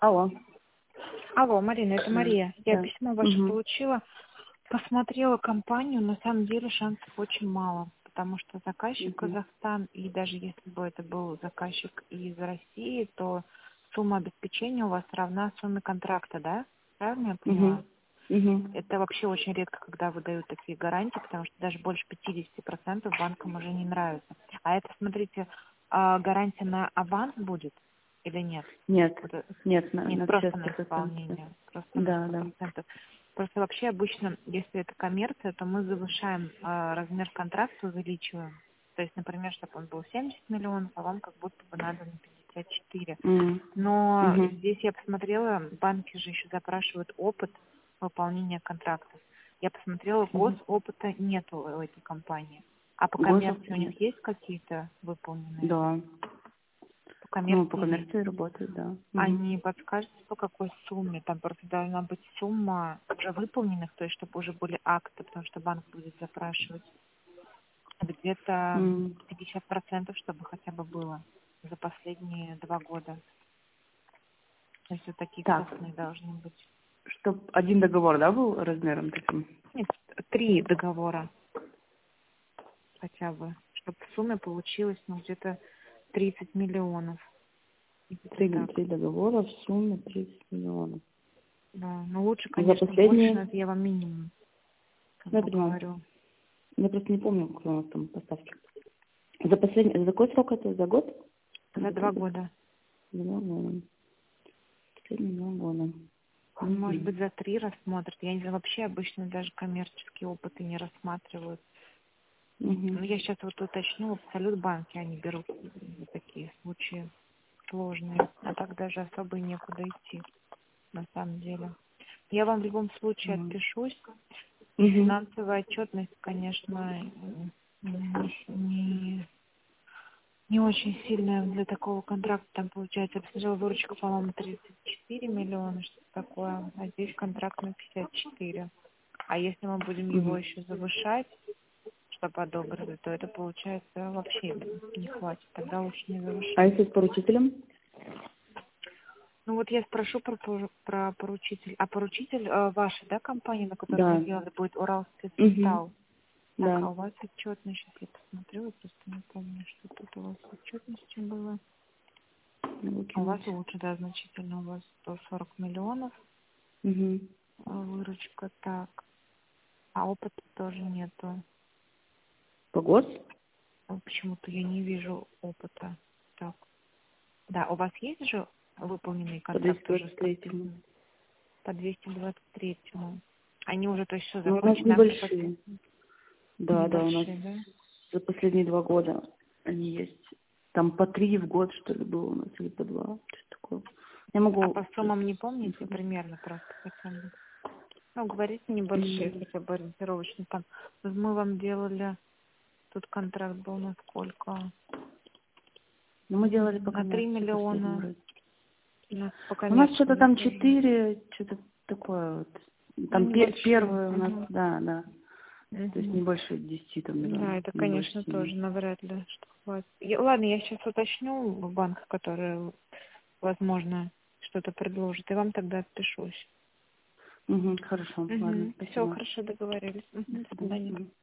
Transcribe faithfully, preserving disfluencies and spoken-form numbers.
Алло. Алло, Марина, это Да. Мария. Я Да. письмо ваше Мгм. получила. Посмотрела компанию, на самом деле шансов очень мало, потому что заказчик Мгм. Казахстан, и даже если бы это был заказчик из России, то сумма обеспечения у вас равна сумме контракта, да? Правильно я поняла? Мгм. Мгм. Это вообще очень редко, когда выдают такие гарантии, потому что даже больше пятьдесят процентов банкам уже не нравится. А это, смотрите, а, гарантия на аванс будет или нет? Нет. Вот, э, Нет, на, нет, на все просто сто на процентов. исполнение, просто на Да, сто да. процентов. Просто вообще обычно, если это коммерция, то мы завышаем а, размер контракта, увеличиваем. То есть, например, чтобы он был семьдесят миллионов, а вам как будто бы надо на пятьдесят четыре. М. Но Мгм. здесь я посмотрела, банки же еще запрашивают опыт выполнения контрактов. Я посмотрела, Мгм. госопыта нету у этой компании. А по коммерции Госопыт у них нет. есть какие-то выполненные? Да. По Ну, по коммерции есть. коммерции работает, да. А Мгм. не подскажете, по какой сумме? Там просто должна быть сумма уже выполненных, то есть чтобы уже были акты, потому что банк будет запрашивать где-то М. пятьдесят процентов, чтобы хотя бы было за последние два года. То есть вот такие Так, крупные должны быть. чтоб один договор, да, был размером таким? Нет, три договора хотя бы, чтобы в сумме получилось ну, где-то тридцать миллионов. Где-то Три, так. три договора в сумме тридцать миллионов. Да. Но лучше, За конечно, больше, но последние, это я вам минимум как ну, я бы понимаю, говорю. я просто не помню, какой у нас там поставки. За последний, за какой срок это? За год? За За два три года? года. Два года. Последние два года. Может Мгм. быть, за три рассмотрят. Я не знаю, вообще обычно даже коммерческие опыты не рассматривают. Мгм. Ну, я сейчас вот уточню, Абсолют банки они берут за такие случаи сложные. А так даже особо и некуда идти, на самом деле. Я вам в любом случае Ага. отпишусь. И Мгм. финансовая отчетность, конечно, не, не, не очень сильная для такого контракта. Там получается обслуживая выручка, по-моему, тридцать четыре миллиона, что-то такое. А здесь контракт на пятьдесят четыре. А если мы будем его Мгм. еще завышать, чтобы одобрили, то это получается вообще не хватит. Тогда лучше не А завышать. если с поручителем? Ну вот я спрошу про, пору- про поручитель. А поручитель э, ваша, да, компания, на которую мы Да. сделали, будет Угу. Уралспецметалл? Так, Да. а у вас отчетность, сейчас я посмотрю, я просто не помню, что тут у вас с отчетностью было. А у вас Выкинуть. лучше, да, значительно, у вас сто сорок миллионов Угу. а, выручка, так. А опыта тоже нету. По гос? Ну, почему-то я не вижу опыта. Так. Да, у вас есть же выполненный По контракт двести уже двадцать с третьему. подписанным? По двести двадцать третьему. Они уже, то есть, все Ну, у нас закончены, там же небольшие. подписаны. Да, да, у нас Небольшие, да? за последние два года они есть. Там по три в год, что ли, было у нас, или по два, что-то такое. Я А могу... по суммам не помните примерно просто хотя бы? Ну, говорите небольшие, М. хотя бы ориентировочно. Там вот мы вам делали, тут контракт был на сколько? Ну, мы делали по М, На три коммерции последний миллиона. вроде. На, по У нас коммерции, что-то да, там тоже. четыре, что-то такое вот. Ну, Там пе- небольшие. первые у нас, Угу. да, да. То есть не Угу. больше десяти там Да, миллионов, это, не больше конечно, семи. тоже навряд ли что хватит. Я- ладно, я сейчас уточню в банк, который, возможно, что-то предложит, и вам тогда отпишусь. Угу, хорошо, ладно, Угу. Все, спасибо. хорошо, договорились. Угу. До До свидания. свидания. Мгм.